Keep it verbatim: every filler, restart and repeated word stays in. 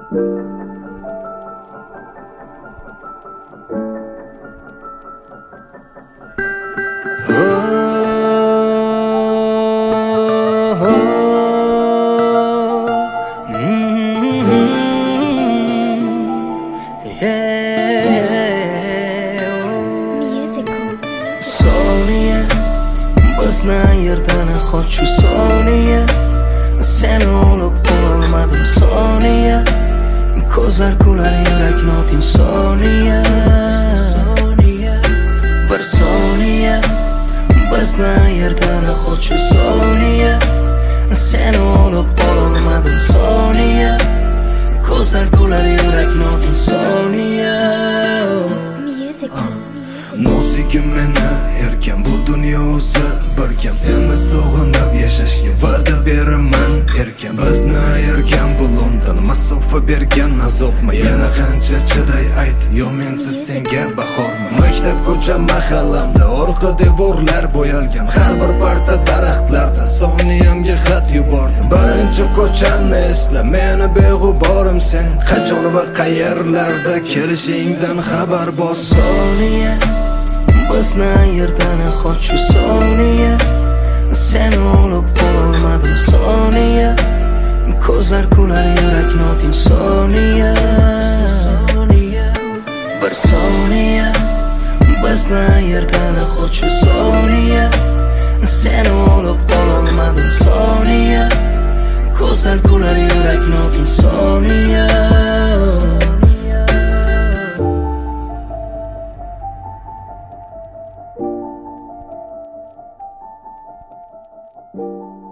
Bizni yerdan qoch soniya, seni olib qolmadim soniya, ko'zlar kular yurak notin soniya, bir soniya. Bizni yerdan qoch soniya, seni olib qolmadim soniya, ko'zlar kular yurak notin soniya. Nosigim meni erkin bu dunyosi birkim, seni sog'inib yashashga va'da beraman erkin. Bizni ayirgan bu London, masofa bergan azobmi? Yana qancha chiday ayt, yo mensiz senga bahormi? Maktab ko'cha mahallamda orqa devorlar bo'yalgan, har bir parta daraxtlarda soniyamga xat yubordim. Birinchi ko'chamni esla, meni beg'uborim sen, qachon va qayerlarda kelishingdan xabar bor soniya. Bizni yerdan qoch soniya, seni olib qolmadim soniya, ko'zlar kular yurak notin soniya, bir soniya. Bizni yerdan qoch soniya, seni olib qolmadim soniya, ko'zlar kular yurak notin soniya. Thank you.